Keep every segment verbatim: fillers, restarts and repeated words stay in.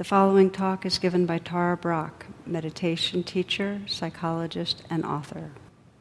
The following talk is given by Tara Brach, meditation teacher, psychologist, and author.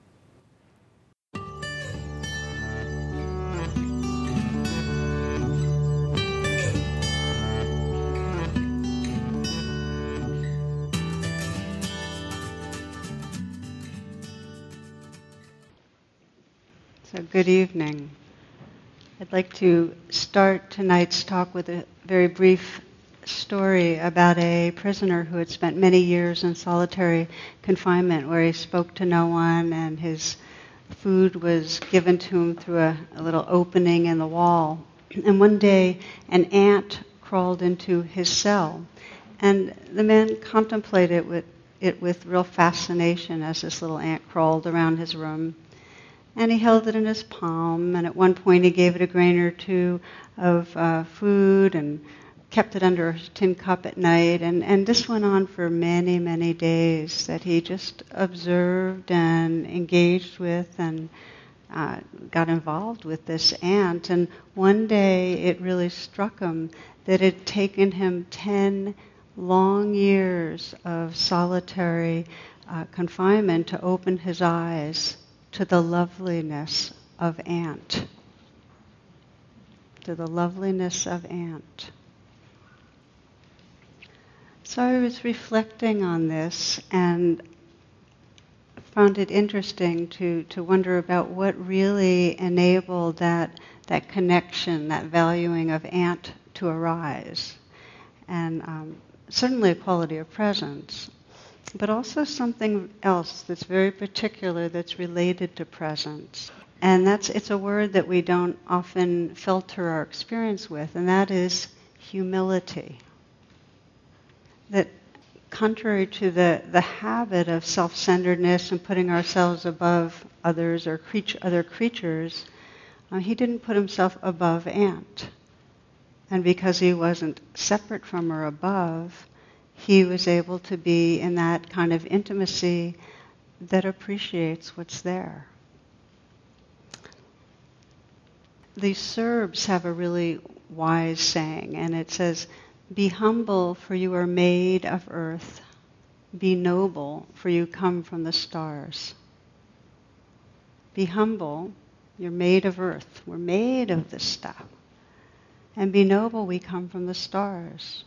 So, good evening. I'd like to start tonight's talk with a very brief story about a prisoner who had spent many years in solitary confinement where he spoke to no one and his food was given to him through a, a little opening in the wall. And one day an ant crawled into his cell, and the man contemplated with, it with real fascination as this little ant crawled around his room. And he held it in his palm, and at one point he gave it a grain or two of uh, food and kept it under a tin cup at night. And, and this went on for many, many days that he just observed and engaged with and uh, got involved with this ant. And one day it really struck him that it had taken him ten long years of solitary uh, confinement to open his eyes to the loveliness of ant. To the loveliness of ant. So I was reflecting on this and found it interesting to, to wonder about what really enabled that, that connection, that valuing of ant to arise. And um, certainly a quality of presence, but also something else that's very particular that's related to presence. And that's it's a word that we don't often filter our experience with, and that is humility. That contrary to the, the habit of self-centeredness and putting ourselves above others or creature, other creatures, uh, he didn't put himself above ant. And because he wasn't separate from or above, he was able to be in that kind of intimacy that appreciates what's there. The Serbs have a really wise saying, and it says, "Be humble, for you are made of earth. Be noble, for you come from the stars." Be humble, you're made of earth. We're made of this stuff. And be noble, we come from the stars.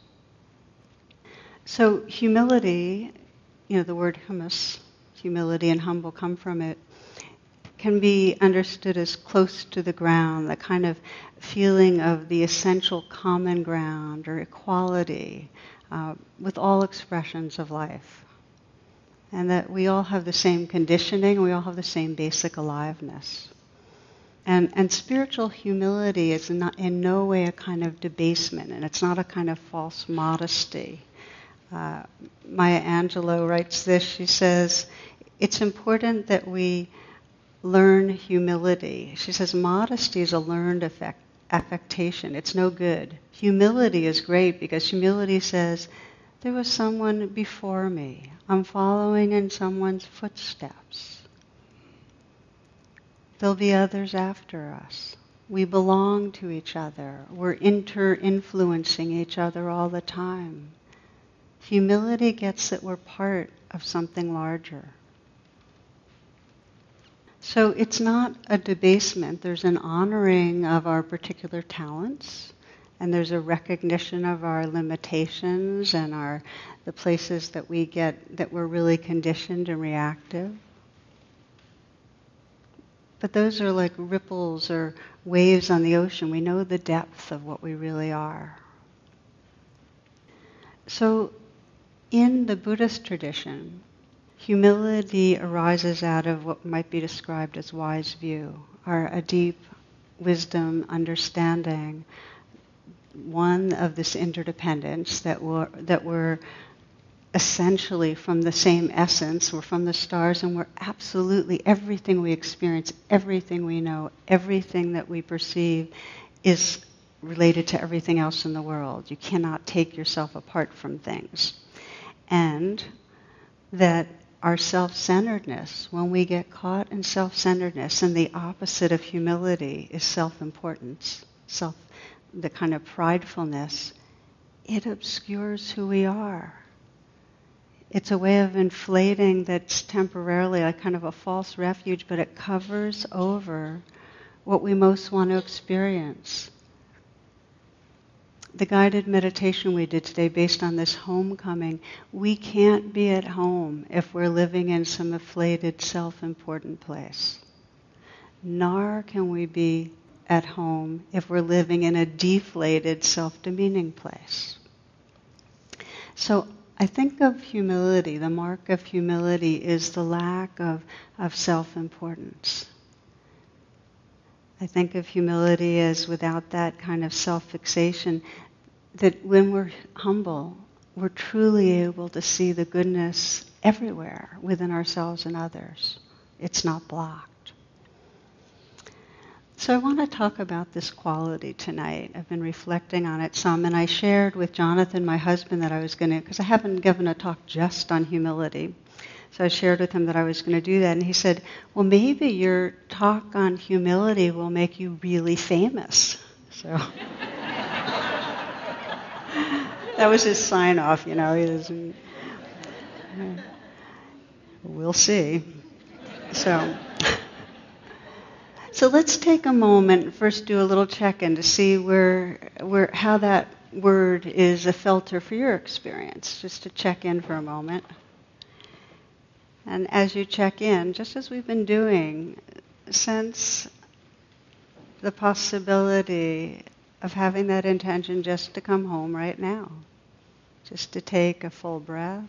So humility, you know, the word humus, humility and humble come from it, can be understood as close to the ground, the kind of feeling of the essential common ground or equality uh, with all expressions of life. And that we all have the same conditioning, we all have the same basic aliveness. And, and spiritual humility is not in no way a kind of debasement, and it's not a kind of false modesty. Uh, Maya Angelou writes this, she says, it's important that we learn humility. She says modesty is a learned affect, affectation. It's no good. Humility is great because humility says, there was someone before me. I'm following in someone's footsteps. There'll be others after us. We belong to each other. We're inter-influencing each other all the time. Humility gets that we're part of something larger. So it's not a debasement. There's an honoring of our particular talents, and there's a recognition of our limitations and our the places that we get that we're really conditioned and reactive. But those are like ripples or waves on the ocean. We know the depth of what we really are. So in the Buddhist tradition, humility arises out of what might be described as wise view, or a deep wisdom, understanding, one of this interdependence that we're, that we're essentially from the same essence, we're from the stars, and we're absolutely, everything we experience, everything we know, everything that we perceive is related to everything else in the world. You cannot take yourself apart from things. And that our self-centeredness, when we get caught in self-centeredness, and the opposite of humility is self-importance, self, the kind of pridefulness, it obscures who we are. It's a way of inflating that's temporarily a kind of a false refuge, but it covers over what we most want to experience. The guided meditation we did today based on this homecoming, we can't be at home if we're living in some inflated, self-important place. Nor can we be at home if we're living in a deflated, self-demeaning place. So I think of humility, the mark of humility is the lack of, of self-importance. I think of humility as without that kind of self-fixation, that when we're humble, we're truly able to see the goodness everywhere within ourselves and others. It's not blocked. So I want to talk about this quality tonight. I've been reflecting on it some, and I shared with Jonathan, my husband, that I was going to, because I haven't given a talk just on humility. So I shared with him that I was going to do that, and he said, well, maybe your talk on humility will make you really famous. So that was his sign-off, you know. He doesn't, we'll see. So, so let's take a moment and first do a little check-in to see where, where, how that word is a filter for your experience, just to check in for a moment. And as you check in, just as we've been doing, sense the possibility of having that intention just to come home right now, just to take a full breath.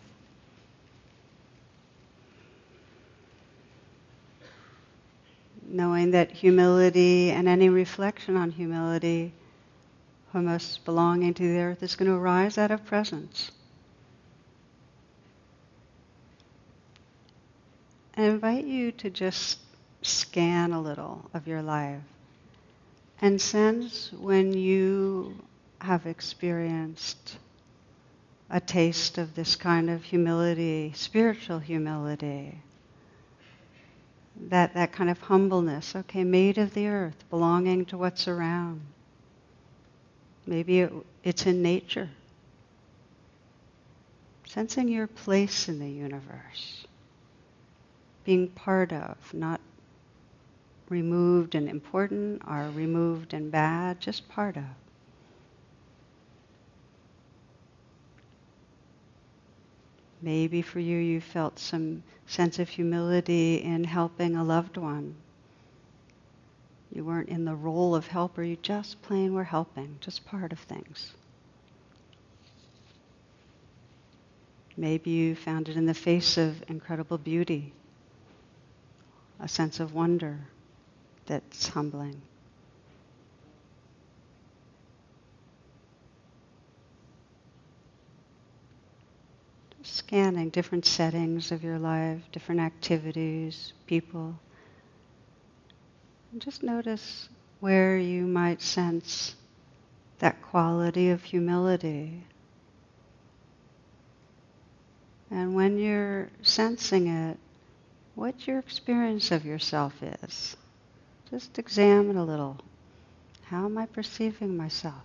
Knowing that humility and any reflection on humility, almost belonging to the earth, is going to arise out of presence. I invite you to just scan a little of your life and sense when you have experienced a taste of this kind of humility, spiritual humility, that, that kind of humbleness, okay, made of the earth, belonging to what's around. Maybe it, it's in nature. Sensing your place in the universe. Being part of, not removed and important or removed and bad, just part of. Maybe for you, you felt some sense of humility in helping a loved one. You weren't in the role of helper, you just plain were helping, just part of things. Maybe you found it in the face of incredible beauty, a sense of wonder that's humbling. Scanning different settings of your life, different activities, people. And just notice where you might sense that quality of humility. And when you're sensing it, what your experience of yourself is. Just examine a little. How am I perceiving myself?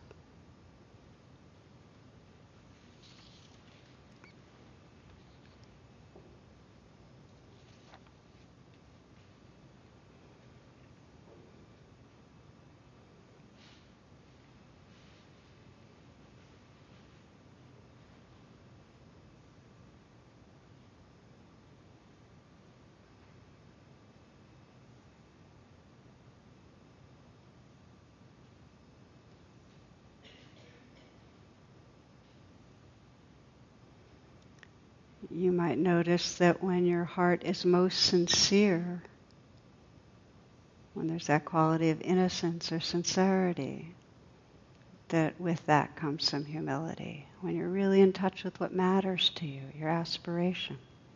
You might notice that when your heart is most sincere, when there's that quality of innocence or sincerity, that with that comes some humility. When you're really in touch with what matters to you, your aspiration.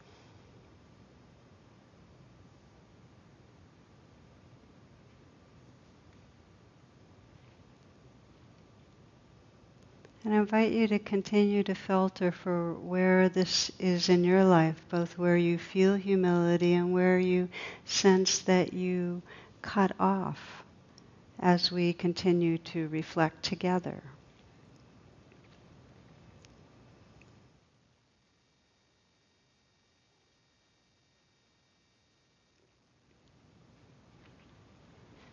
And I invite you to continue to filter for where this is in your life, both where you feel humility and where you sense that you cut off as we continue to reflect together.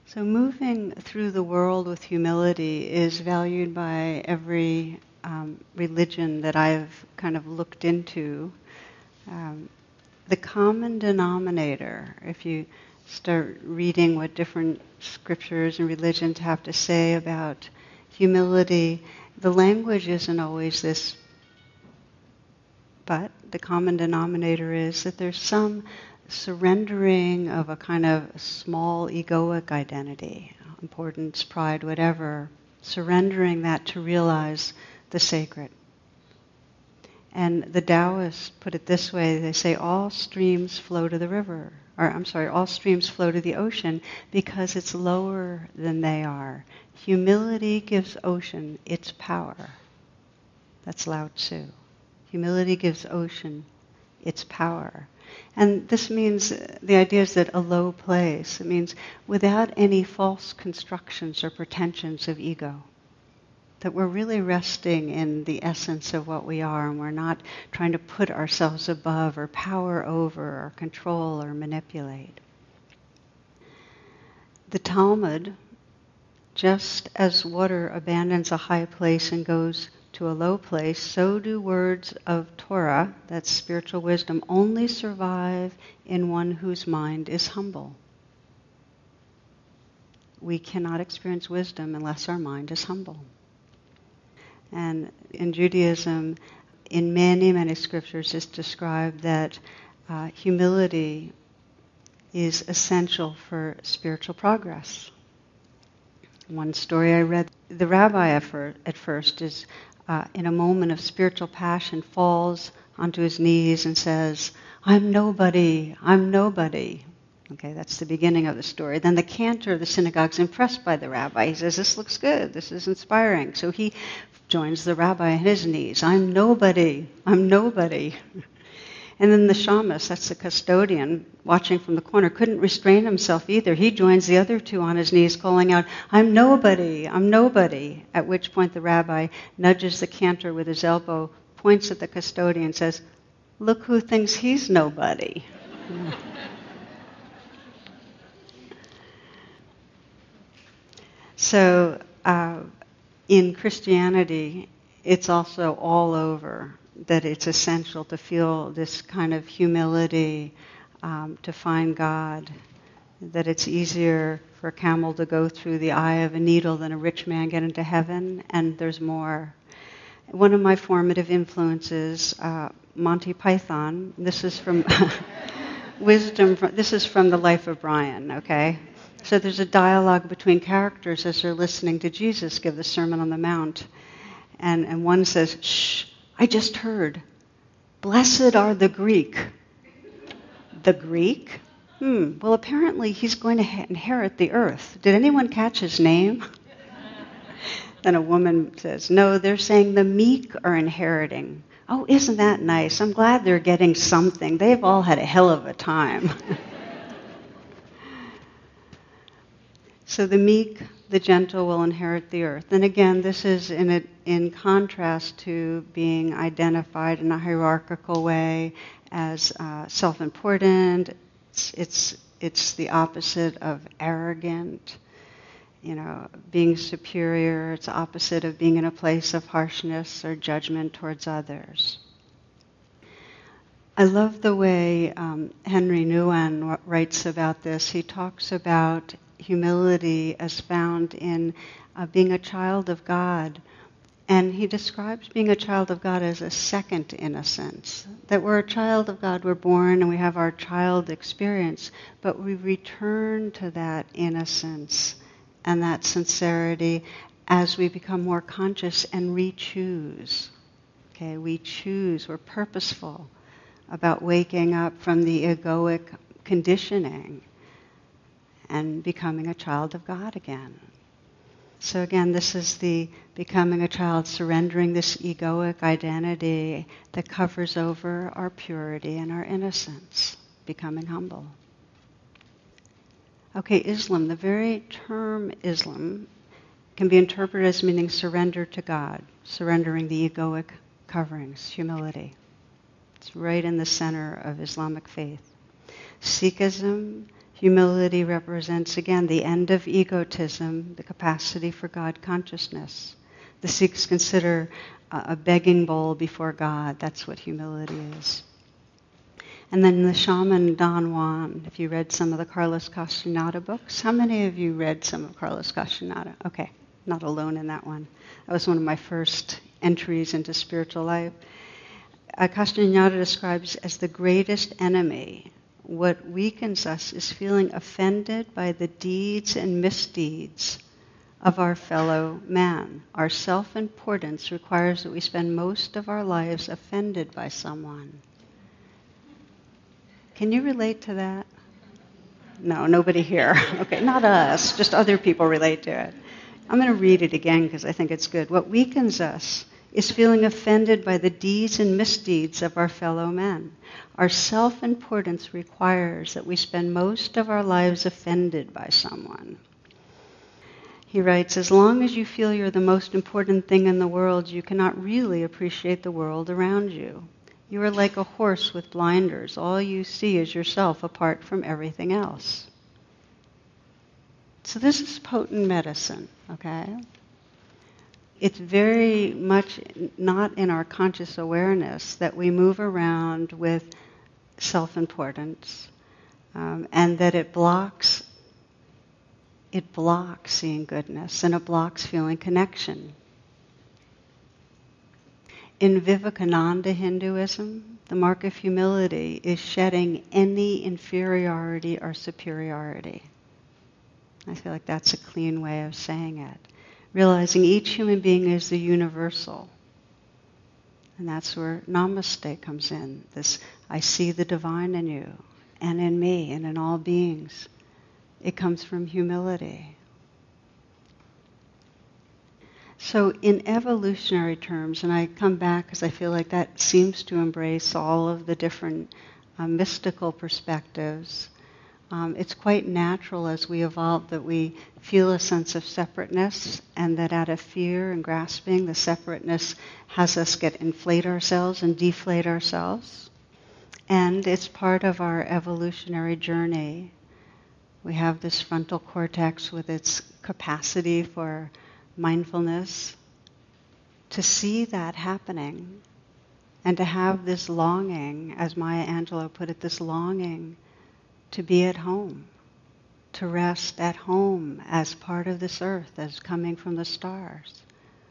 So moving through the world with humility is valued by every um, religion that I've kind of looked into. Um, the common denominator, if you start reading what different scriptures and religions have to say about humility, the language isn't always this, but the common denominator is that there's some surrendering of a kind of small egoic identity, importance, pride, whatever, surrendering that to realize the sacred. And the Taoists put it this way, they say all streams flow to the river, or I'm sorry, all streams flow to the ocean because it's lower than they are. Humility gives ocean its power. That's Lao Tzu. Humility gives ocean its power. And this means, the idea is that a low place, it means without any false constructions or pretensions of ego. That we're really resting in the essence of what we are, and we're not trying to put ourselves above or power over or control or manipulate. The Talmud, just as water abandons a high place and goes to a low place, so do words of Torah, that's spiritual wisdom, only survive in one whose mind is humble. We cannot experience wisdom unless our mind is humble. And in Judaism, in many, many scriptures, it's described that uh, humility is essential for spiritual progress. One story I read, the rabbi at, fir- at first is uh, in a moment of spiritual passion, falls onto his knees and says, "I'm nobody, I'm nobody." Okay, that's the beginning of the story. Then the cantor of the synagogue is impressed by the rabbi. He says, "This looks good, this is inspiring." So he joins the rabbi on his knees. "I'm nobody, I'm nobody." And then the shamus, that's the custodian, watching from the corner, couldn't restrain himself either. He joins the other two on his knees, calling out, "I'm nobody, I'm nobody." At which point the rabbi nudges the cantor with his elbow, points at the custodian, and says, "Look who thinks he's nobody." So uh, in Christianity, it's also all over that it's essential to feel this kind of humility, um, to find God, that it's easier for a camel to go through the eye of a needle than a rich man get into heaven, and there's more. One of my formative influences, uh, Monty Python, this is from Wisdom, from, this is from the Life of Brian, okay? So there's a dialogue between characters as they're listening to Jesus give the Sermon on the Mount. And, and one says, "Shh, I just heard, blessed are the Greek." The Greek? Hmm, well apparently he's going to ha- inherit the earth. Did anyone catch his name? Then a woman says, "No, they're saying the meek are inheriting." "Oh, isn't that nice? I'm glad they're getting something. They've all had a hell of a time." So the meek, the gentle will inherit the earth. And again, this is in a, in contrast to being identified in a hierarchical way as uh, self-important. It's, it's, it's the opposite of arrogant, you know, being superior. It's the opposite of being in a place of harshness or judgment towards others. I love the way um, Henry Nouwen writes about this. He talks about humility as found in uh, being a child of God. And he describes being a child of God as a second innocence. That we're a child of God, we're born and we have our child experience, but we return to that innocence and that sincerity as we become more conscious and re-choose. Okay, we choose, we're purposeful about waking up from the egoic conditioning and becoming a child of God again. So again, this is the becoming a child, surrendering this egoic identity that covers over our purity and our innocence, becoming humble. Okay, Islam, the very term Islam can be interpreted as meaning surrender to God, surrendering the egoic coverings, humility. It's right in the center of Islamic faith. Sikhism, Humility represents, again, the end of egotism, the capacity for God consciousness. The Sikhs consider uh, a begging bowl before God. That's what humility is. And then the shaman Don Juan, if you read some of the Carlos Castaneda books. How many of you read some of Carlos Castaneda? Okay, not alone in that one. That was one of my first entries into spiritual life. Uh, Castaneda describes as the greatest enemy. What weakens us is feeling offended by the deeds and misdeeds of our fellow man. Our self-importance requires that we spend most of our lives offended by someone. Can you relate to that? No, nobody here. Okay, not us, just other people relate to it. I'm going to read it again because I think it's good. What weakens us is feeling offended by the deeds and misdeeds of our fellow men. Our self-importance requires that we spend most of our lives offended by someone. He writes, as long as you feel you're the most important thing in the world, you cannot really appreciate the world around you. You are like a horse with blinders. All you see is yourself apart from everything else. So this is potent medicine, okay? It's very much not in our conscious awareness that we move around with self-importance, um, and that it blocks, it blocks seeing goodness, and it blocks feeling connection. In Vivekananda Hinduism, the mark of humility is shedding any inferiority or superiority. I feel like that's a clean way of saying it. Realizing each human being is the universal. And that's where Namaste comes in. This, I see the divine in you, and in me, and in all beings. It comes from humility. So in evolutionary terms, and I come back because I feel like that seems to embrace all of the different uh, mystical perspectives, um, it's quite natural as we evolve that we feel a sense of separateness, and that out of fear and grasping, the separateness has us get inflate ourselves and deflate ourselves. And it's part of our evolutionary journey. We have this frontal cortex with its capacity for mindfulness, to see that happening and to have this longing, as Maya Angelou put it, this longing to be at home, to rest at home as part of this earth, as coming from the stars.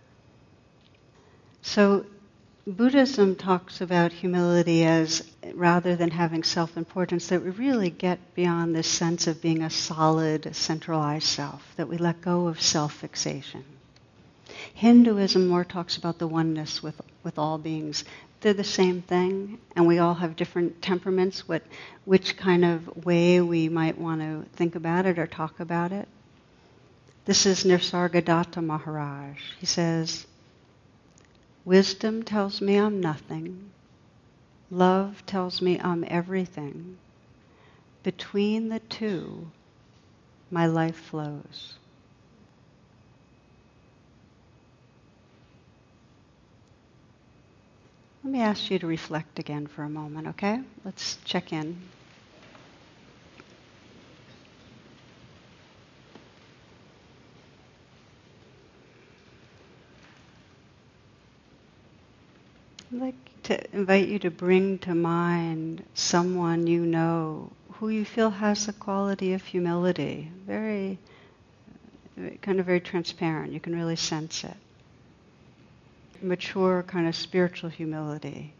So Buddhism talks about humility as, rather than having self-importance, that we really get beyond this sense of being a solid, centralized self, that we let go of self-fixation. Hinduism more talks about the oneness with, with all beings. They're the same thing, and we all have different temperaments, what, which kind of way we might want to think about it or talk about it. This is Nisargadatta Maharaj. He says, wisdom tells me I'm nothing. Love tells me I'm everything. Between the two, my life flows. Let me ask you to reflect again for a moment, okay? Let's check in. I'd like to invite you to bring to mind someone you know who you feel has the quality of humility. Very, kind of very transparent. You can really sense it. Mature kind of spiritual humility.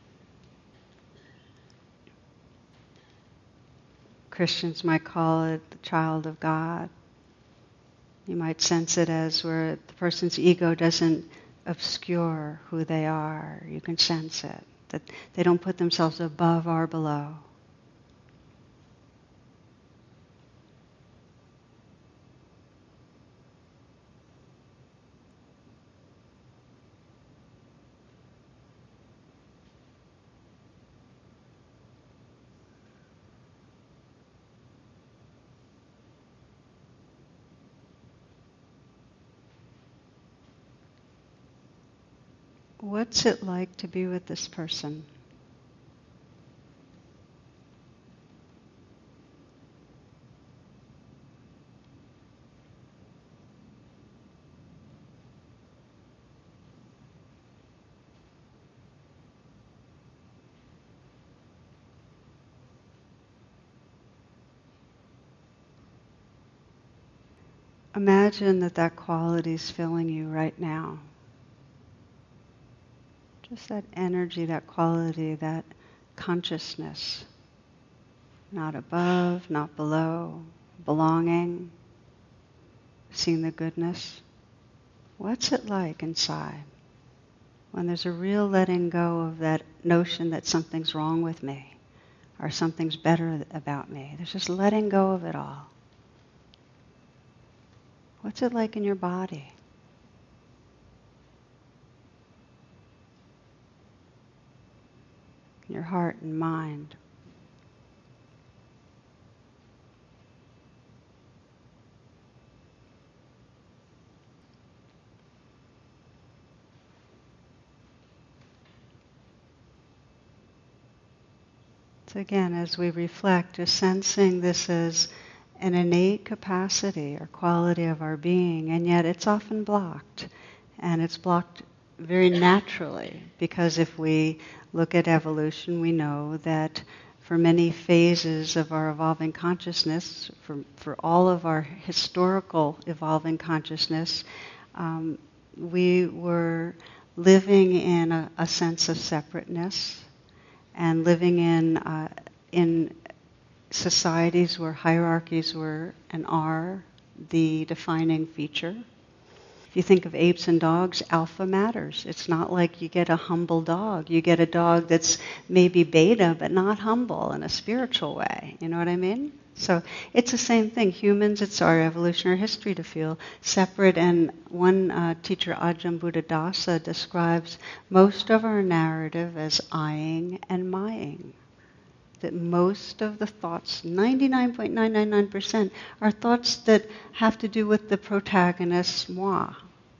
Christians might call it the child of God. You might sense it as where the person's ego doesn't obscure who they are. You can sense it, that they don't put themselves above or below. What's it like to be with this person? imagine that that quality is filling you right now. Just that energy, that quality, that consciousness. Not above, not below, belonging, seeing the goodness. What's it like inside when there's a real letting go of that notion that something's wrong with me or something's better about me? There's just letting go of it all. What's it like in your body? Your heart and mind. So again, as we reflect, just sensing this as an innate capacity or quality of our being, and yet it's often blocked. And it's blocked very naturally, because if we look at evolution, we know that for many phases of our evolving consciousness, for, for all of our historical evolving consciousness, um, we were living in a, a sense of separateness and living in uh, in societies where hierarchies were and are the defining feature. If you think of apes and dogs, alpha matters. It's not like you get a humble dog. You get a dog that's maybe beta, but not humble in a spiritual way. You know what I mean? So it's the same thing. Humans, it's our evolutionary history to feel separate. And one uh, teacher, Ajahn Buddhadasa, describes most of our narrative as I-ing and my-ing. That most of the thoughts, ninety-nine point nine nine nine percent, are thoughts that have to do with the protagonist, moi,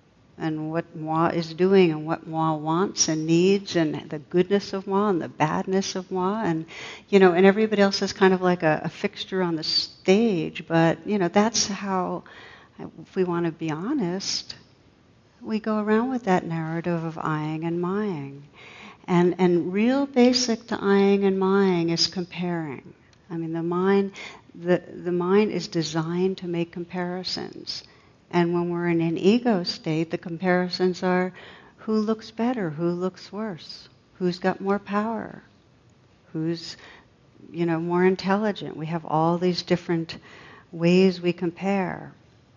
and what moi is doing and what moi wants and needs and the goodness of moi and the badness of moi. And, you know, and everybody else is kind of like a, a fixture on the stage. But, you know, that's how, if we want to be honest, we go around with that narrative of I-ing and my-ing. And and real basic to I-ing and my-ing is comparing. I mean, the mind, the, the mind is designed to make comparisons. And when we're in an ego state, the comparisons are who looks better, who looks worse, who's got more power, who's, you know, more intelligent. We have all these different ways we compare.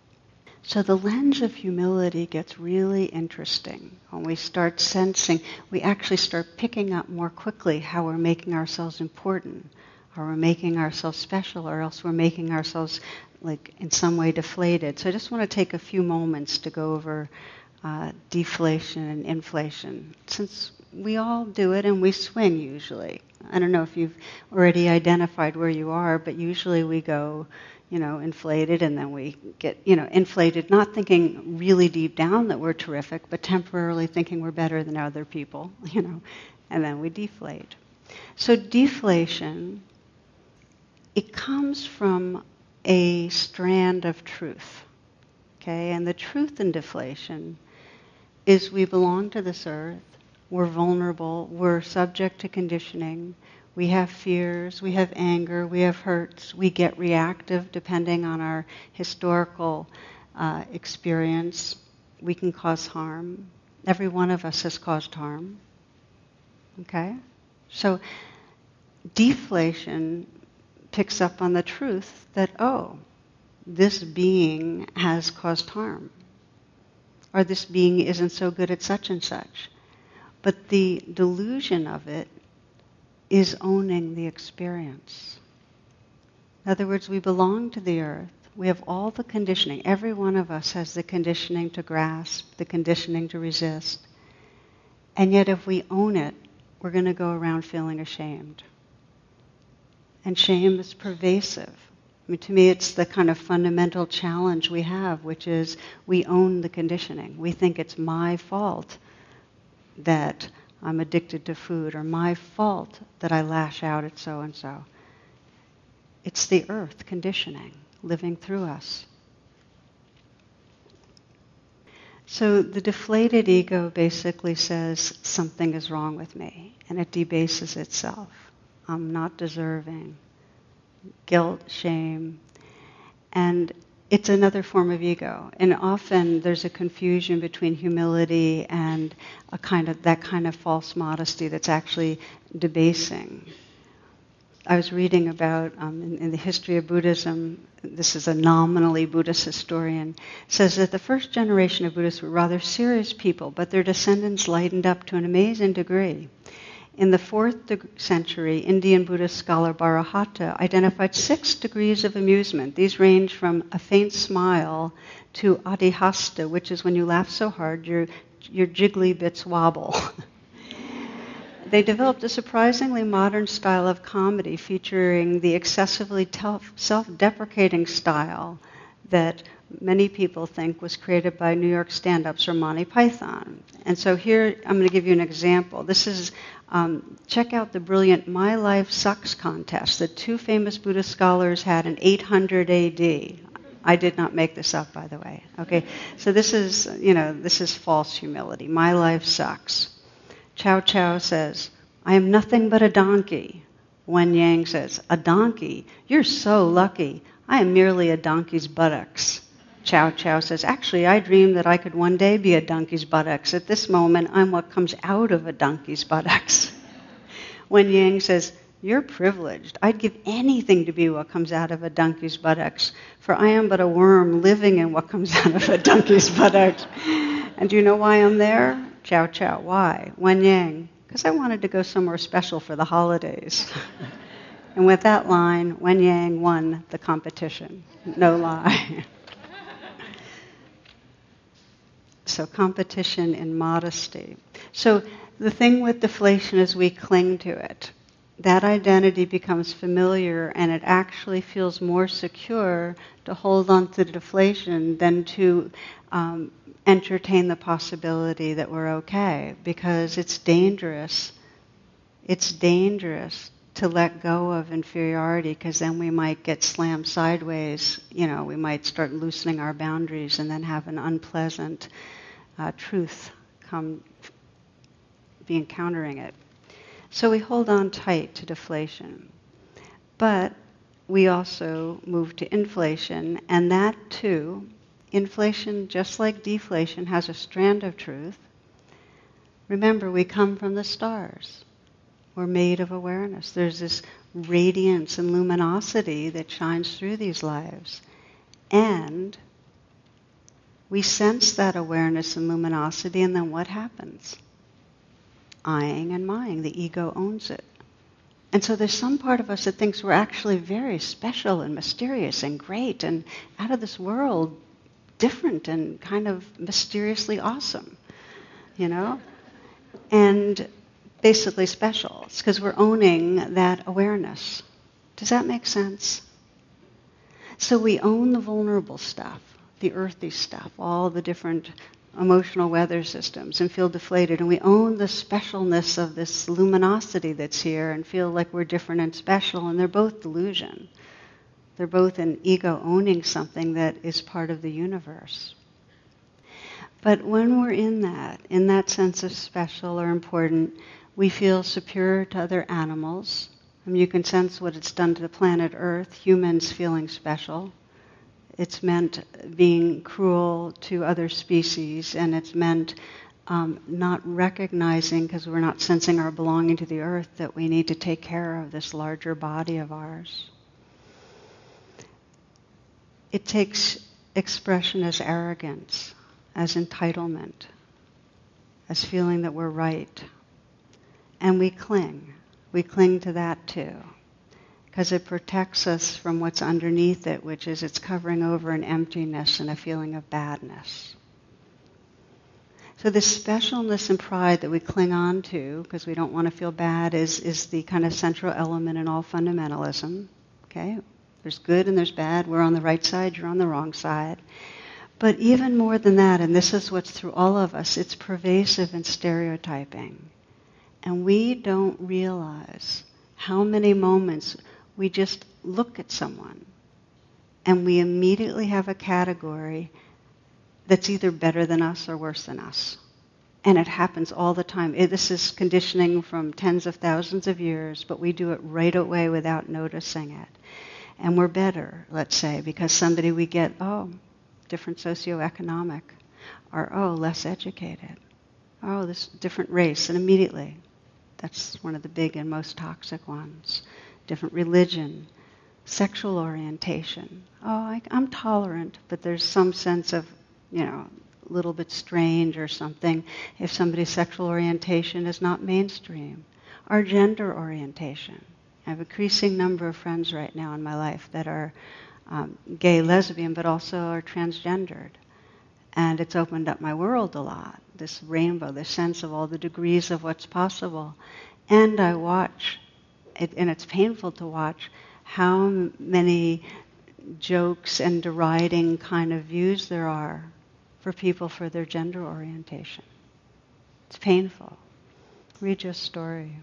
So the lens of humility gets really interesting. When we start sensing, we actually start picking up more quickly how we're making ourselves important, or we're making ourselves special, or else we're making ourselves like in some way deflated. So I just want to take a few moments to go over uh, deflation and inflation, since we all do it and we swing usually. I don't know if you've already identified where you are, but usually we go, you know, inflated, and then we get, you know, inflated, not thinking really deep down that we're terrific, but temporarily thinking we're better than other people, you know, and then we deflate. So deflation, it comes from a strand of truth, okay? And the truth in deflation is we belong to this earth, we're vulnerable, we're subject to conditioning, we have fears, we have anger, we have hurts, we get reactive depending on our historical uh, experience. We can cause harm. Every one of us has caused harm. Okay? So deflation picks up on the truth that, oh, this being has caused harm. Or this being isn't so good at such and such. But the delusion of it is owning the experience. In other words, we belong to the earth. We have all the conditioning. Every one of us has the conditioning to grasp, the conditioning to resist. And yet if we own it, we're going to go around feeling ashamed. And shame is pervasive. I mean, to me, it's the kind of fundamental challenge we have, which is we own the conditioning. We think it's my fault that I'm addicted to food, or my fault that I lash out at so-and-so. It's the earth conditioning living through us. So the deflated ego basically says something is wrong with me, and it debases itself. I'm not deserving. Guilt, shame. And it's another form of ego. And often there's a confusion between humility and a kind of that kind of false modesty that's actually debasing. I was reading about, um, in, in the history of Buddhism, this is a nominally Buddhist historian, says that the first generation of Buddhists were rather serious people, but their descendants lightened up to an amazing degree. In the fourth de- century, Indian Buddhist scholar Bharahata identified six degrees of amusement. These range from a faint smile to adihasta, which is when you laugh so hard your, your jiggly bits wobble. They developed a surprisingly modern style of comedy featuring the excessively telf- self-deprecating style that many people think was created by New York stand-ups or Monty Python. And so here I'm going to give you an example. This is, um, check out the brilliant My Life Sucks contest that two famous Buddhist scholars had in eight hundred A D. I did not make this up, by the way. Okay, so this is, you know, this is false humility. My life sucks. Chow Chow says, I am nothing but a donkey. Wen Yang says, a donkey? You're so lucky. I am merely a donkey's buttocks. Chow Chow says, actually, I dreamed that I could one day be a donkey's buttocks. At this moment, I'm what comes out of a donkey's buttocks. Wen Yang says, you're privileged. I'd give anything to be what comes out of a donkey's buttocks, for I am but a worm living in what comes out of a donkey's buttocks. And do you know why I'm there? Chow Chow, why? Wen Yang, because I wanted to go somewhere special for the holidays. And with that line, Wen Yang won the competition. No lie. So competition in modesty. So the thing with deflation is we cling to it. That identity becomes familiar and it actually feels more secure to hold on to the deflation than to um, entertain the possibility that we're okay, because it's dangerous. It's dangerous to let go of inferiority, because then we might get slammed sideways. You know, we might start loosening our boundaries and then have an unpleasant uh, truth come be encountering it. So we hold on tight to deflation. But we also move to inflation, and that too, inflation, just like deflation, has a strand of truth. Remember, we come from the stars. We're made of awareness. There's this radiance and luminosity that shines through these lives. And we sense that awareness and luminosity, and then what happens? Eyeing and mying. The ego owns it. And so there's some part of us that thinks we're actually very special and mysterious and great and out of this world, different and kind of mysteriously awesome, you know? And basically special. It's because we're owning that awareness. Does that make sense? So we own the vulnerable stuff, the earthy stuff, all the different emotional weather systems, and feel deflated. And we own the specialness of this luminosity that's here and feel like we're different and special. And they're both delusion. They're both an ego owning something that is part of the universe. But when we're in that, in that sense of special or important, we feel superior to other animals. I mean, you can sense what it's done to the planet Earth, humans feeling special. It's meant being cruel to other species, and it's meant um, not recognizing, because we're not sensing our belonging to the earth, that we need to take care of this larger body of ours. It takes expression as arrogance, as entitlement, as feeling that we're right. And we cling. We cling to that too, because it protects us from what's underneath it, which is it's covering over an emptiness and a feeling of badness. So this specialness and pride that we cling on to, because we don't want to feel bad, is, is the kind of central element in all fundamentalism. Okay? There's good and there's bad. We're on the right side, you're on the wrong side. But even more than that, and this is what's through all of us, it's pervasive in stereotyping. And we don't realize how many moments we just look at someone and we immediately have a category that's either better than us or worse than us. And it happens all the time. It, this is conditioning from tens of thousands of years, but we do it right away without noticing it. and we're better, let's say, because somebody we get, oh, different socioeconomic, or oh, less educated, oh, this different race, and immediately, that's one of the big and most toxic ones. Different religion, sexual orientation. Oh, I, I'm tolerant, but there's some sense of, you know, a little bit strange or something if somebody's sexual orientation is not mainstream. Or gender orientation. I have an increasing number of friends right now in my life that are um, gay, lesbian, but also are transgendered. And it's opened up my world a lot, this rainbow, this sense of all the degrees of what's possible. And I watch, it, and it's painful to watch, how many jokes and deriding kind of views there are for people for their gender orientation. It's painful. Read your story.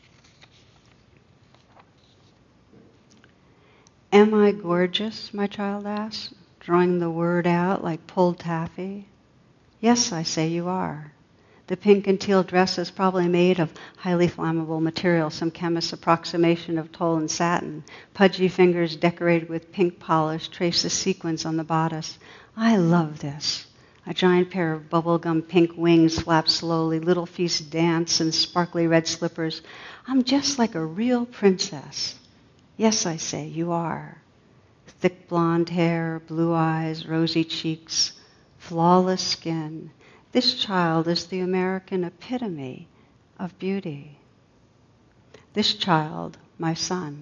Am I gorgeous, my child asks, drawing the word out like pulled taffy. Yes, I say you are. The pink and teal dress is probably made of highly flammable material, some chemist's approximation of tow and satin. Pudgy fingers decorated with pink polish trace the sequins on the bodice. I love this. A giant pair of bubblegum pink wings flap slowly, little feet dance in sparkly red slippers. I'm just like a real princess. Yes, I say, you are. Thick blonde hair, blue eyes, rosy cheeks, flawless skin. This child is the American epitome of beauty. This child, my son.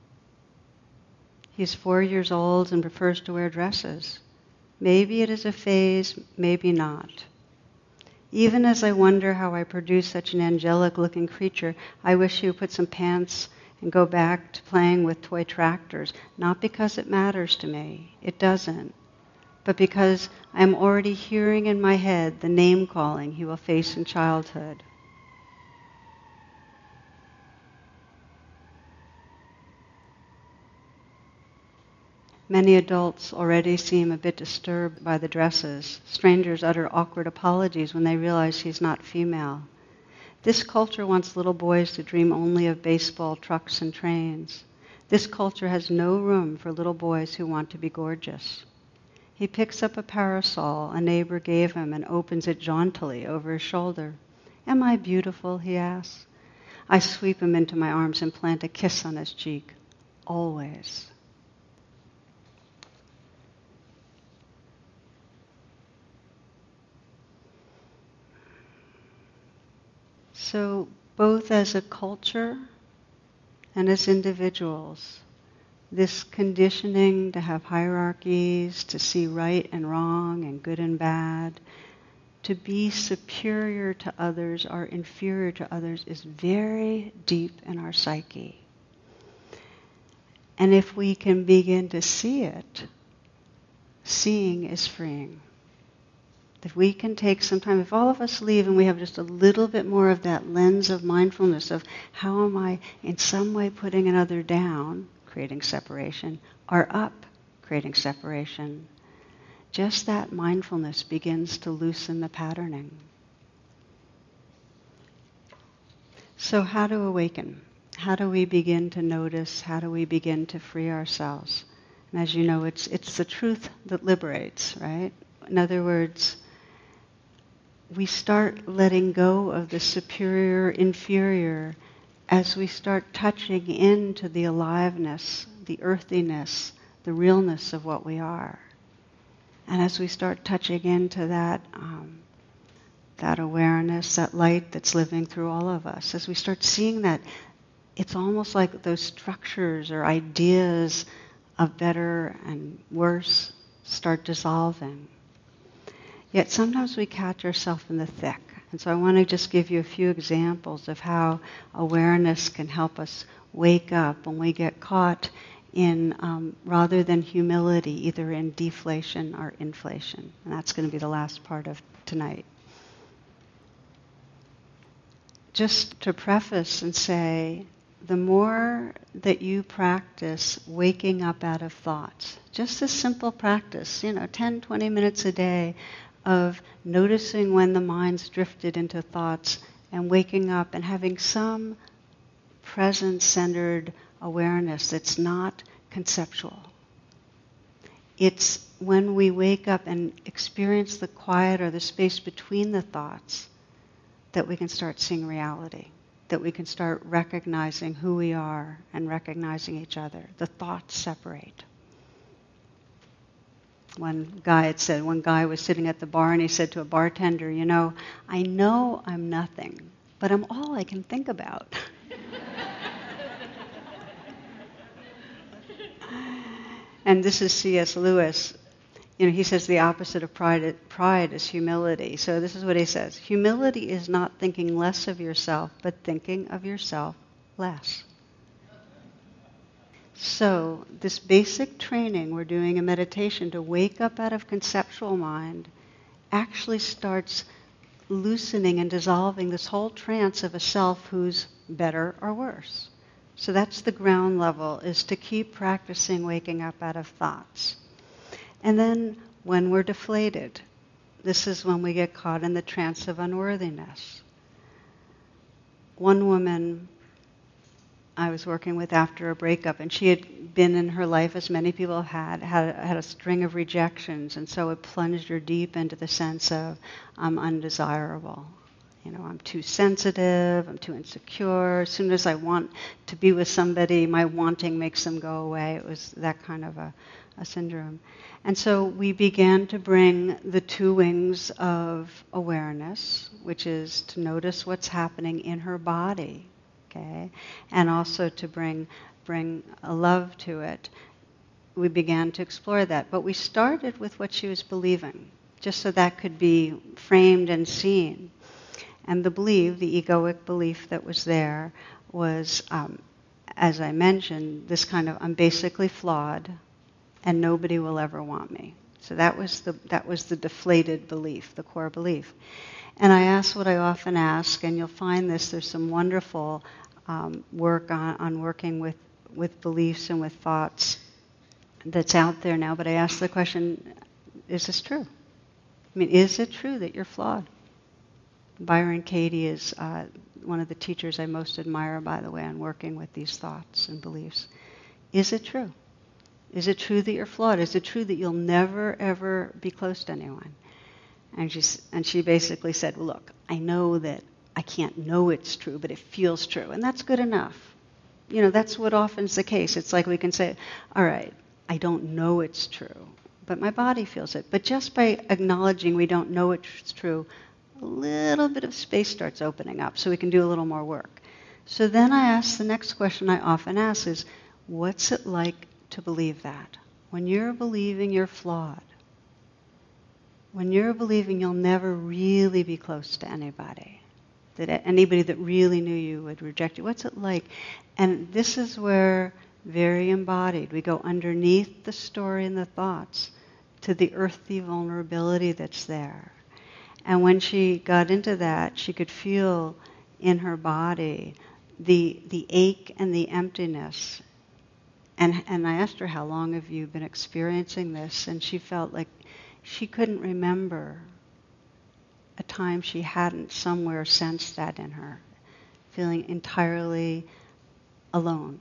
He's four years old and prefers to wear dresses. Maybe it is a phase, maybe not. Even as I wonder how I produce such an angelic-looking creature, I wish he would put some pants and go back to playing with toy tractors, not because it matters to me, it doesn't, but because I'm already hearing in my head the name-calling he will face in childhood. Many adults already seem a bit disturbed by the dresses. Strangers utter awkward apologies when they realize he's not female. This culture wants little boys to dream only of baseball, trucks, and trains. This culture has no room for little boys who want to be gorgeous. He picks up a parasol a neighbor gave him and opens it jauntily over his shoulder. Am I beautiful, he asks. I sweep him into my arms and plant a kiss on his cheek. Always. So both as a culture and as individuals, this conditioning to have hierarchies, to see right and wrong and good and bad, to be superior to others or inferior to others is very deep in our psyche. And if we can begin to see it, seeing is freeing. If we can take some time, if all of us leave and we have just a little bit more of that lens of mindfulness of how am I in some way putting another down, creating separation, or up, creating separation, just that mindfulness begins to loosen the patterning. So how to awaken? How do we begin to notice? How do we begin to free ourselves? And as you know, it's it's the truth that liberates, right? In other words, we start letting go of the superior, inferior, as we start touching into the aliveness, the earthiness, the realness of what we are. And as we start touching into that, um, that awareness, that light that's living through all of us, as we start seeing that, it's almost like those structures or ideas of better and worse start dissolving. Yet sometimes we catch ourselves in the thick. And so I want to just give you a few examples of how awareness can help us wake up when we get caught in, um, rather than humility, either in deflation or inflation. And that's going to be the last part of tonight. Just to preface and say, the more that you practice waking up out of thoughts, just a simple practice, you know, ten, twenty minutes a day, of noticing when the mind's drifted into thoughts and waking up and having some present-centered awareness that's not conceptual. It's when we wake up and experience the quiet or the space between the thoughts that we can start seeing reality, that we can start recognizing who we are and recognizing each other. The thoughts separate. One guy had said, one guy was sitting at the bar and he said to a bartender, you know, I know I'm nothing, but I'm all I can think about. And this is C S Lewis. You know, he says the opposite of pride, pride is humility. So this is what he says. Humility is not thinking less of yourself, but thinking of yourself less. So this basic training we're doing in meditation to wake up out of conceptual mind actually starts loosening and dissolving this whole trance of a self who's better or worse. So that's the ground level, is to keep practicing waking up out of thoughts. And then when we're deflated, this is when we get caught in the trance of unworthiness. One woman I was working with after a breakup, and she had been in her life, as many people had, had, had a string of rejections, and so it plunged her deep into the sense of, I'm undesirable. You know, I'm too sensitive, I'm too insecure. As soon as I want to be with somebody, my wanting makes them go away. It was that kind of a, a syndrome. And so we began to bring the two wings of awareness, which is to notice what's happening in her body, okay, and also to bring bring a love to it. We began to explore that, but we started with what she was believing, just so that could be framed and seen. And the belief, the egoic belief that was there, was, um, as I mentioned, this kind of, I'm basically flawed, and nobody will ever want me. So that was the that was the deflated belief, the core belief. And I asked what I often ask, and you'll find this, there's some wonderful um, work on, on working with, with beliefs and with thoughts that's out there now, but I asked the question, is this true? I mean, is it true that you're flawed? Byron Katie is uh, one of the teachers I most admire, by the way, on working with these thoughts and beliefs. Is it true? Is it true that you're flawed? Is it true that you'll never, ever be close to anyone? And she, and she basically said, well, look, I know that I can't know it's true, but it feels true. And that's good enough. You know, that's what often is the case. It's like we can say, all right, I don't know it's true, but my body feels it. But just by acknowledging we don't know it's true, a little bit of space starts opening up so we can do a little more work. So then I ask, the next question I often ask is, what's it like to believe that? When you're believing you're flawed, when you're believing you'll never really be close to anybody, that anybody that really knew you would reject you, what's it like? And this is where, very embodied, we go underneath the story and the thoughts to the earthy vulnerability that's there. And when she got into that, she could feel in her body the the ache and the emptiness. And and I asked her, how long have you been experiencing this? And she felt like she couldn't remember a time she hadn't somewhere sensed that in her, feeling entirely alone.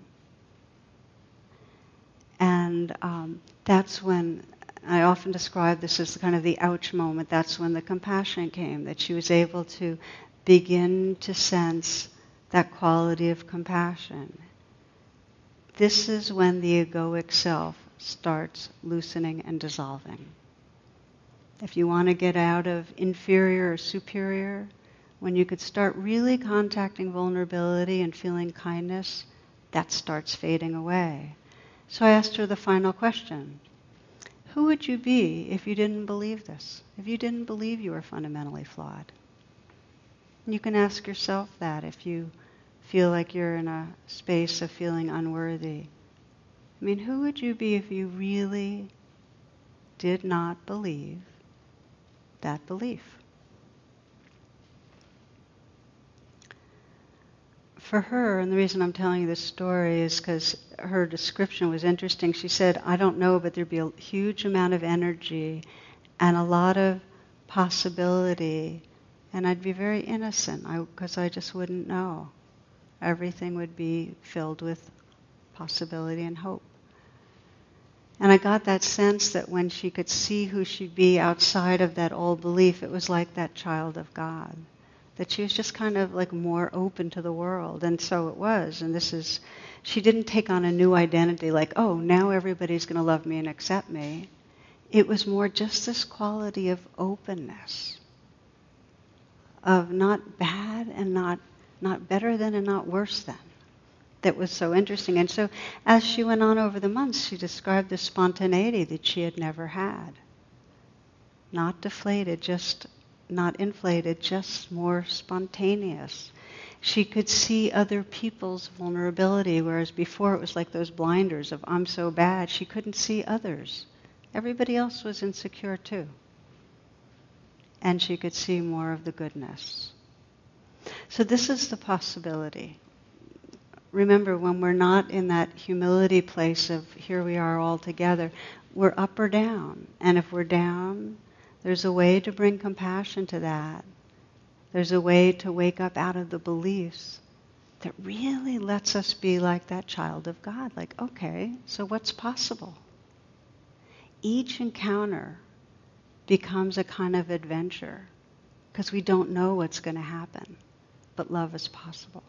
And um, that's when, I often describe this as kind of the ouch moment, that's when the compassion came, that she was able to begin to sense that quality of compassion. This is when the egoic self starts loosening and dissolving. If you want to get out of inferior or superior, when you could start really contacting vulnerability and feeling kindness, that starts fading away. So I asked her the final question. Who would you be if you didn't believe this? If you didn't believe you were fundamentally flawed? And you can ask yourself that if you feel like you're in a space of feeling unworthy. I mean, who would you be if you really did not believe that belief? For her, and the reason I'm telling you this story is because her description was interesting. She said, I don't know, but there'd be a huge amount of energy and a lot of possibility, and I'd be very innocent because I, I just wouldn't know. Everything would be filled with possibility and hope. And I got that sense that when she could see who she'd be outside of that old belief, it was like that child of God. That she was just kind of like more open to the world. And so it was. And this is, she didn't take on a new identity like, oh, now everybody's going to love me and accept me. It was more just this quality of openness, of not bad and not, not better than and not worse than. That was so interesting. And so as she went on over the months, she described the spontaneity that she had never had. Not deflated, just not inflated, just more spontaneous. She could see other people's vulnerability, whereas before it was like those blinders of I'm so bad. She couldn't see others. Everybody else was insecure too. And she could see more of the goodness. So this is the possibility. Remember, when we're not in that humility place of here we are all together, we're up or down. And if we're down, there's a way to bring compassion to that. There's a way to wake up out of the beliefs that really lets us be like that child of God. Like, okay, so what's possible? Each encounter becomes a kind of adventure because we don't know what's going to happen, but love is possible.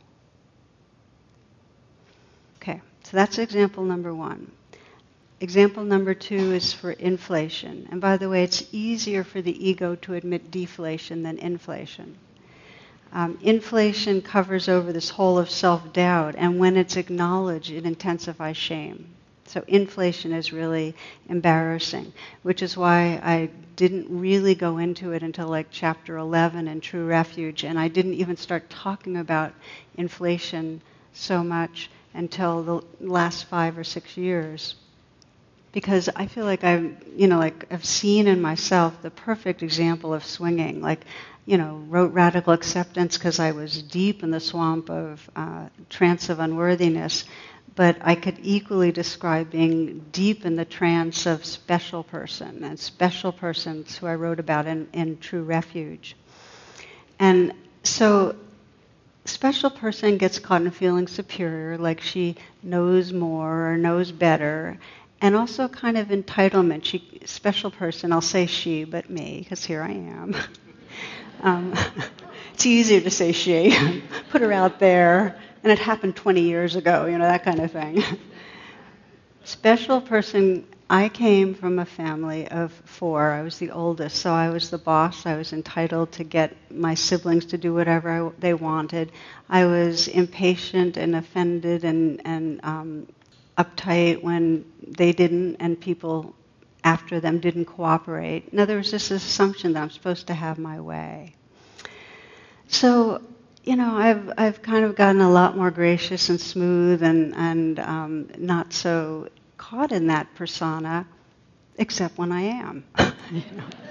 Okay, so that's example number one. Example number two is for inflation. And by the way, it's easier for the ego to admit deflation than inflation. Um, inflation covers over this hole of self-doubt, and when it's acknowledged, it intensifies shame. So inflation is really embarrassing, which is why I didn't really go into it until like chapter eleven in True Refuge, and I didn't even start talking about inflation so much until the last five or six years. Because I feel like I've, you know, like I've seen in myself the perfect example of swinging. Like, you know, wrote Radical Acceptance because I was deep in the swamp of uh, trance of unworthiness. But I could equally describe being deep in the trance of special person and special persons who I wrote about in, in True Refuge. And so special person gets caught in feeling superior, like she knows more or knows better, and also kind of entitlement. She, special person, I'll say she, but me, because here I am. um, it's easier to say she, put her out there, and it happened twenty years ago, you know, that kind of thing. Special person, I came from a family of four. I was the oldest, so I was the boss. I was entitled to get my siblings to do whatever I, they wanted. I was impatient and offended and, and um, uptight when they didn't, and people after them didn't cooperate. Now, there was this assumption that I'm supposed to have my way. So, you know, I've I've kind of gotten a lot more gracious and smooth and and um, not so caught in that persona, except when I am. You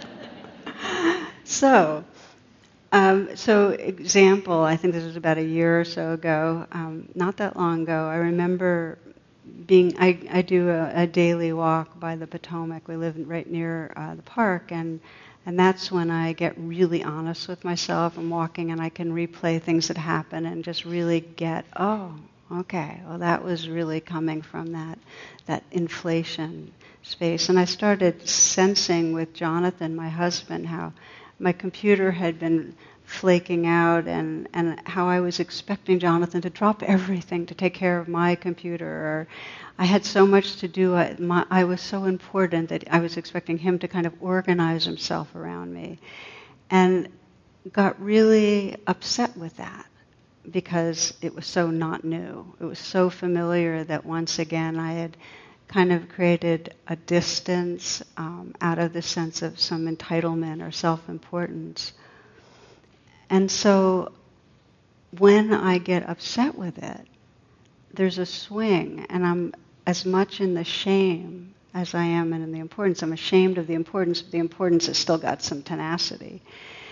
know? So, um, so example, I think this was about a year or so ago, um, not that long ago. I remember being. I I do a, a daily walk by the Potomac. We live right near uh, the park, and. And that's when I get really honest with myself. I'm walking and I can replay things that happen and just really get, oh, okay, well that was really coming from that that inflation space. And I started sensing with Jonathan, my husband, how my computer had been flaking out and, and how I was expecting Jonathan to drop everything to take care of my computer. Or I had so much to do. I, my, I was so important that I was expecting him to kind of organize himself around me. And got really upset with that because it was so not new. It was so familiar that once again I had kind of created a distance um, out of the sense of some entitlement or self-importance. And so when I get upset with it, there's a swing, and I'm as much in the shame as I am in the importance. I'm ashamed of the importance, but the importance has still got some tenacity.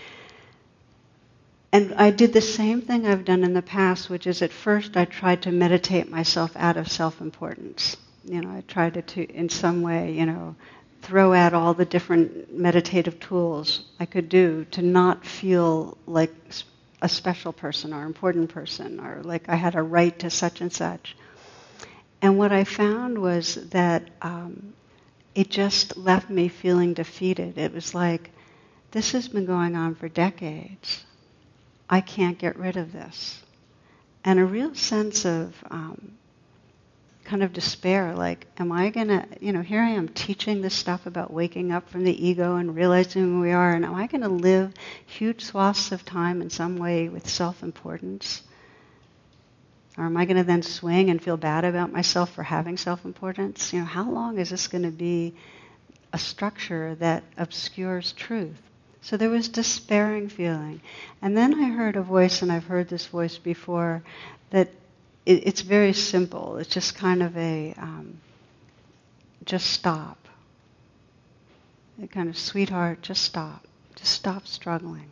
And I did the same thing I've done in the past, which is at first I tried to meditate myself out of self-importance. You know, I tried to, to in some way, you know, throw out all the different meditative tools I could do to not feel like a special person or important person or like I had a right to such and such. And what I found was that um, it just left me feeling defeated. It was like, this has been going on for decades. I can't get rid of this. And a real sense of um, kind of despair, like, am I going to, you know, here I am teaching this stuff about waking up from the ego and realizing who we are, and am I going to live huge swaths of time in some way with self-importance? Or am I going to then swing and feel bad about myself for having self-importance? You know, how long is this going to be a structure that obscures truth? So there was despairing feeling. And then I heard a voice, and I've heard this voice before, that it, it's very simple. It's just kind of a, um, just stop. A kind of, sweetheart, just stop. Just stop struggling.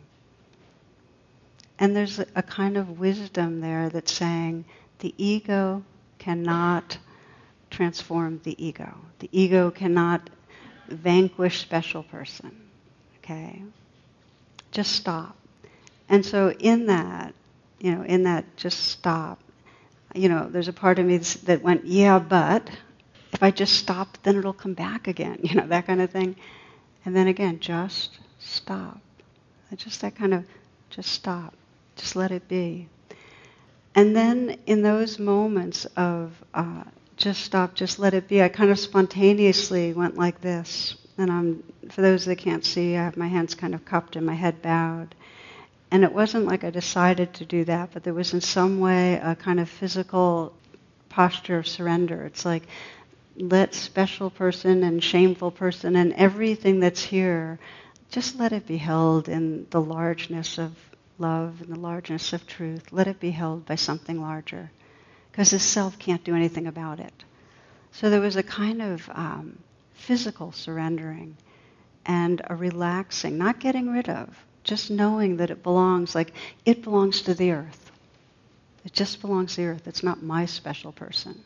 And there's a, a kind of wisdom there that's saying the ego cannot transform the ego. The ego cannot vanquish special person. Okay? Just stop. And so in that, you know, in that just stop, you know, there's a part of me that went, yeah, but if I just stop, then it'll come back again, you know, that kind of thing. And then again, just stop. Just that kind of, just stop. Just let it be. And then in those moments of uh, just stop, just let it be, I kind of spontaneously went like this. And I'm, for those that can't see, I have my hands kind of cupped and my head bowed. And it wasn't like I decided to do that, but there was in some way a kind of physical posture of surrender. It's like, let special person and shameful person and everything that's here, just let it be held in the largeness of love and the largeness of truth. Let it be held by something larger. Because the self can't do anything about it. So there was a kind of um, physical surrendering and a relaxing, not getting rid of, just knowing that it belongs, like it belongs to the earth. It just belongs to the earth. It's not my special person.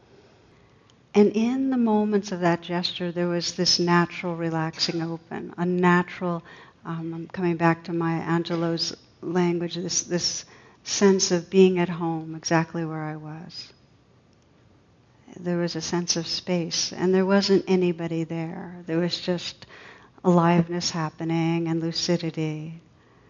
And in the moments of that gesture, there was this natural relaxing open, a natural, um, I'm coming back to Maya Angelou's language, this, this sense of being at home, exactly where I was. There was a sense of space, and there wasn't anybody there. There was just aliveness happening and lucidity.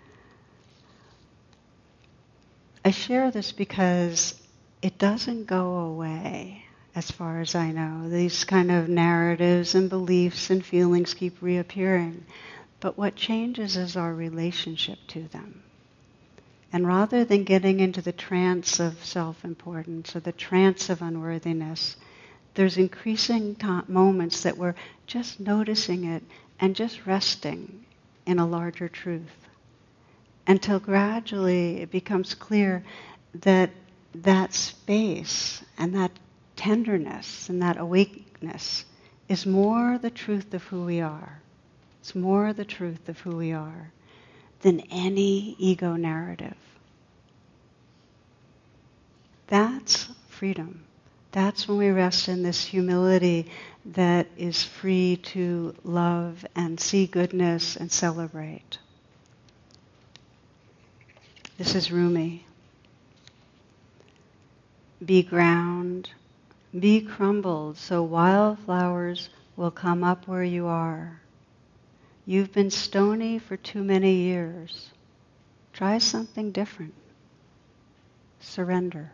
I share this because it doesn't go away, as far as I know. These kind of narratives and beliefs and feelings keep reappearing. But what changes is our relationship to them. And rather than getting into the trance of self-importance or the trance of unworthiness, there's increasing to- moments that we're just noticing it and just resting in a larger truth. Until gradually it becomes clear that that space and that tenderness and that awakeness is more the truth of who we are. It's more the truth of who we are than any ego narrative. That's freedom. That's when we rest in this humility that is free to love and see goodness and celebrate. This is Rumi. Be ground, be crumbled, so wildflowers will come up where you are. You've been stony for too many years. Try something different. Surrender.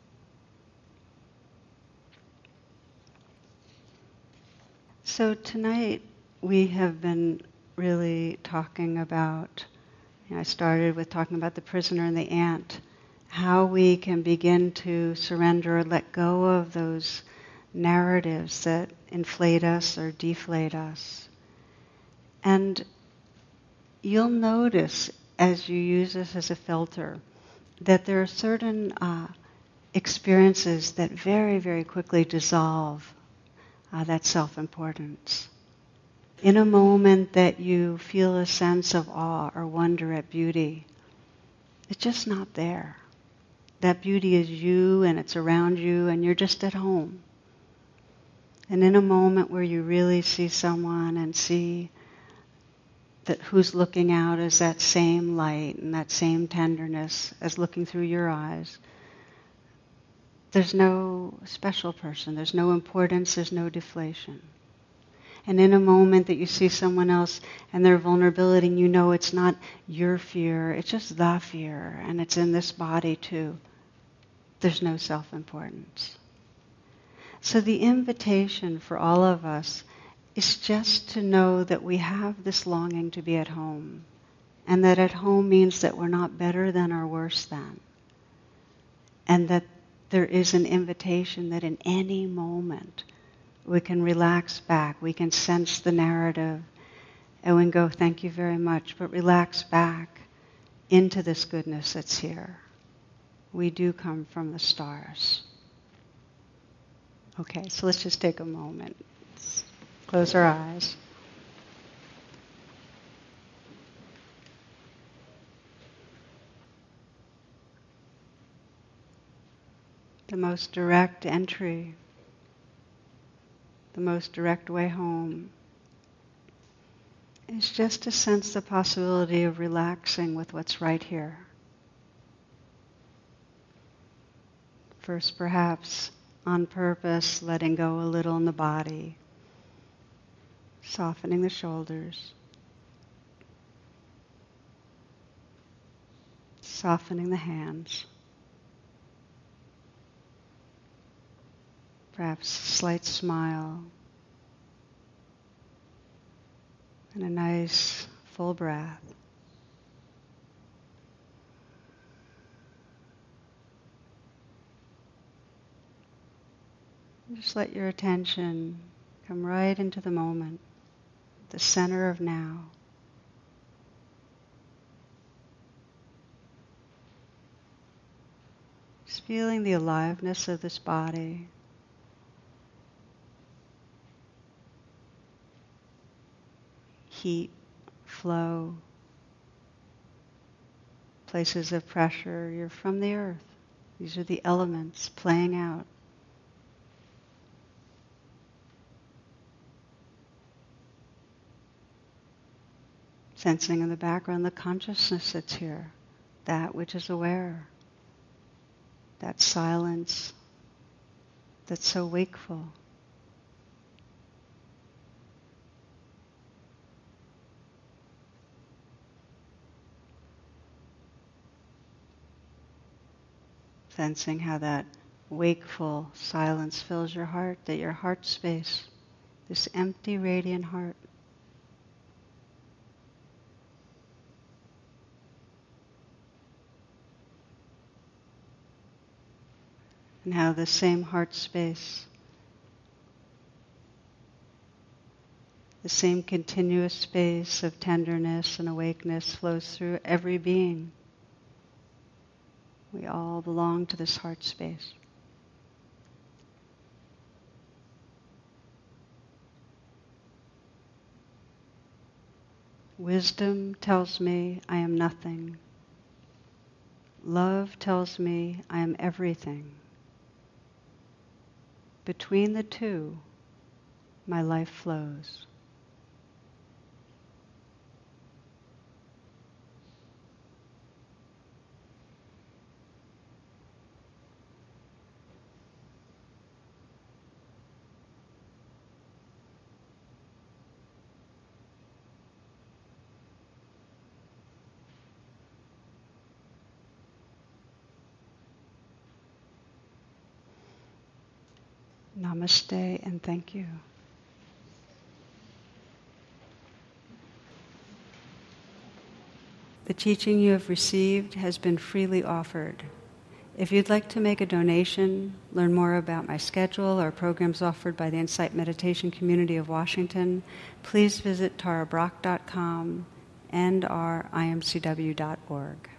So tonight we have been really talking about, you know, I started with talking about the prisoner and the ant, how we can begin to surrender or let go of those narratives that inflate us or deflate us. And you'll notice as you use this as a filter that there are certain uh, experiences that very, very quickly dissolve uh, that self-importance. In a moment that you feel a sense of awe or wonder at beauty, it's just not there. That beauty is you and it's around you and you're just at home. And in a moment where you really see someone and see that who's looking out is that same light and that same tenderness as looking through your eyes, there's no special person, there's no importance, there's no deflation. And in a moment that you see someone else and their vulnerability, and you know it's not your fear, it's just the fear, and it's in this body too. There's no self-importance. So the invitation for all of us is just to know that we have this longing to be at home, and that at home means that we're not better than or worse than, and that there is an invitation that in any moment we can relax back, we can sense the narrative, and we can go, thank you very much, but relax back into this goodness that's here. We do come from the stars. Okay, so let's just take a moment. Let's close our eyes. The most direct entry, the most direct way home, is just to sense the possibility of relaxing with what's right here. First, perhaps, on purpose, letting go a little in the body, softening the shoulders, softening the hands, perhaps a slight smile, and a nice full breath. Just let your attention come right into the moment, the center of now. Just feeling the aliveness of this body. Heat, flow, places of pressure. You're from the earth. These are the elements playing out. Sensing in the background the consciousness that's here, that which is aware, that silence that's so wakeful. Sensing how that wakeful silence fills your heart, that your heart space, this empty, radiant heart, and how the same heart space, the same continuous space of tenderness and awakeness flows through every being. We all belong to this heart space. Wisdom tells me I am nothing. Love tells me I am everything. Between the two, my life flows. Namaste and thank you. The teaching you have received has been freely offered. If you'd like to make a donation, learn more about my schedule or programs offered by the Insight Meditation Community of Washington, please visit tara brach dot com and or I M C W dot org.